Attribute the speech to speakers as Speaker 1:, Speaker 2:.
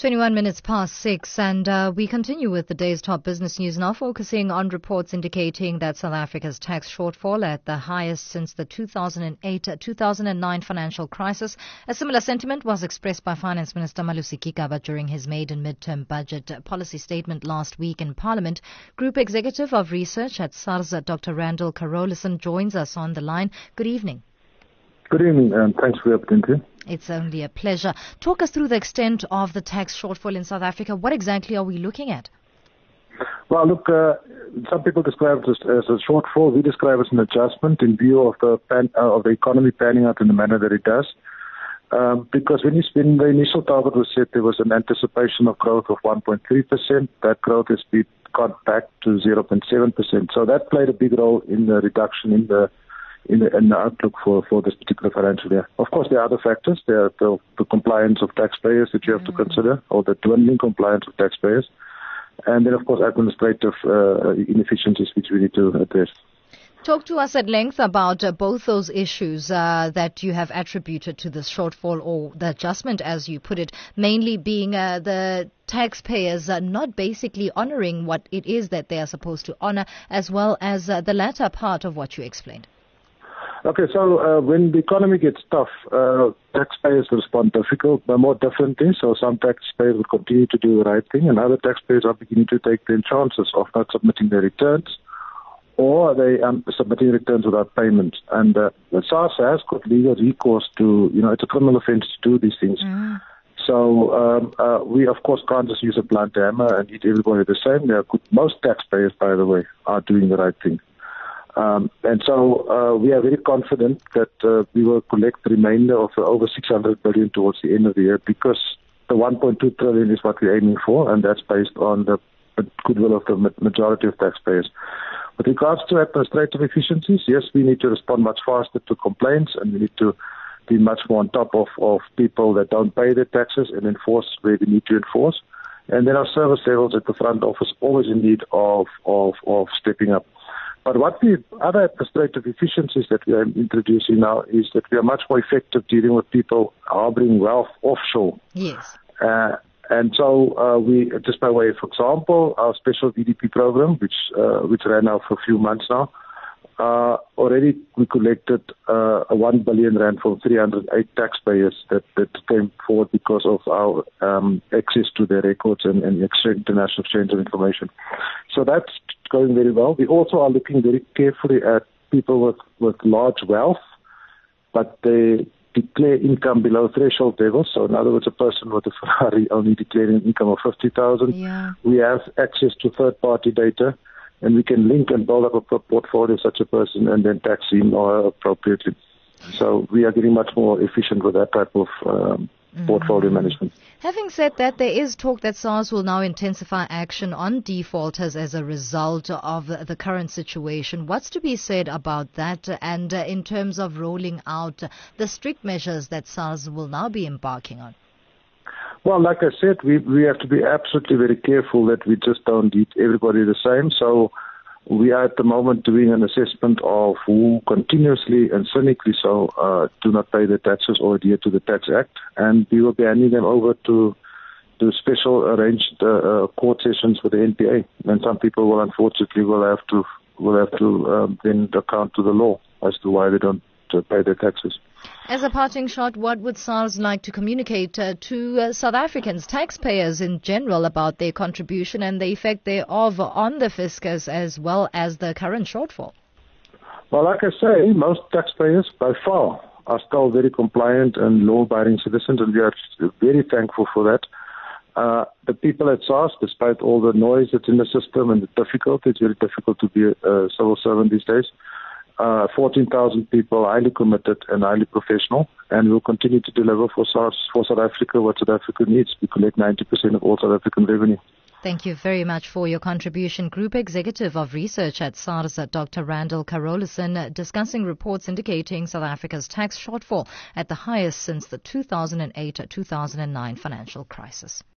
Speaker 1: 21 minutes past 6, and we continue with the day's top business news now, focusing on reports indicating that South Africa's tax shortfall at the highest since the 2008-2009 financial crisis. A similar sentiment was expressed by Finance Minister Malusi Gigaba during his maiden midterm budget policy statement last week in Parliament. Group Executive of Research at SARS, Dr. Randall Carolison, joins us on the line. Good evening.
Speaker 2: Good evening, and thanks for the opportunity.
Speaker 1: It's only a pleasure. Talk us through the extent of the tax shortfall in South Africa. What exactly are we looking at?
Speaker 2: Well, look, some people describe it as a shortfall. We describe it as an adjustment in view of the economy panning out in the manner that it does. Because when the initial target was set, there was an anticipation of growth of 1.3%. That growth has been cut back to 0.7%. So that played a big role in the reduction in the outlook for this particular financial year. Of course, there are other factors. There are the compliance of taxpayers that you have to consider, or the dwindling compliance of taxpayers. And then, of course, administrative inefficiencies which we need to address.
Speaker 1: Talk to us at length about both those issues that you have attributed to this shortfall, or the adjustment, as you put it, mainly being the taxpayers not basically honouring what it is that they are supposed to honour, as well as the latter part of what you explained.
Speaker 2: Okay, so when the economy gets tough, taxpayers respond more differently. So some taxpayers will continue to do the right thing, and other taxpayers are beginning to take their chances of not submitting their returns, or they are submitting returns without payment. And the SARS has got legal recourse to, it's a criminal offence to do these things. So we, of course, can't just use a blunt hammer and hit everybody the same. Most taxpayers, by the way, are doing the right thing. And so we are very confident that we will collect the remainder of over 600 billion towards the end of the year, because the 1.2 trillion is what we're aiming for, and that's based on the goodwill of the majority of taxpayers. With regards to administrative efficiencies, yes, we need to respond much faster to complaints, and we need to be much more on top of people that don't pay their taxes and enforce where we need to enforce. And then our service levels at the front office always in need of stepping up. But other administrative efficiencies that we are introducing now is that we are much more effective dealing with people harboring wealth offshore.
Speaker 1: Yes.
Speaker 2: And so we, just by way of example, our special VDP program, which ran now for a few months now, already we collected 1 billion rand from 308 taxpayers that came forward because of our access to their records and international exchange of information. So that's going very well. We also are looking very carefully at people with large wealth, but they declare income below threshold levels. So in other words, a person with a Ferrari only declaring an income of 50,000.
Speaker 1: Yeah.
Speaker 2: We have access to third-party data, and we can link and build up a portfolio of such a person and then tax him appropriately. So we are getting much more efficient with that type of portfolio management.
Speaker 1: Having said that, there is talk that SARS will now intensify action on defaulters as a result of the current situation. What's to be said about that, and in terms of rolling out the strict measures that SARS will now be embarking on?
Speaker 2: Well, like I said, we have to be absolutely very careful that we just don't treat everybody the same. So we are at the moment doing an assessment of who continuously and cynically do not pay their taxes or adhere to the Tax Act, and we will be handing them over to special arranged court sessions with the NPA. And some people will unfortunately have to then account to the law as to why they don't pay their taxes.
Speaker 1: As a parting shot, what would SARS like to communicate to South Africans, taxpayers in general, about their contribution and the effect thereof on the fiscus as well as the current shortfall?
Speaker 2: Well, like I say, most taxpayers by far are still very compliant and law-abiding citizens, and we are very thankful for that. The people at SARS, despite all the noise that's in the system and the difficulty, it's very difficult to be a civil servant these days. 14,000 people, highly committed and highly professional, and we'll continue to deliver for South Africa what South Africa needs. We collect 90% of all South African revenue.
Speaker 1: Thank you very much for your contribution. Group Executive of Research at SARS, Dr. Randall Carolison, discussing reports indicating South Africa's tax shortfall at the highest since the 2008-2009 financial crisis.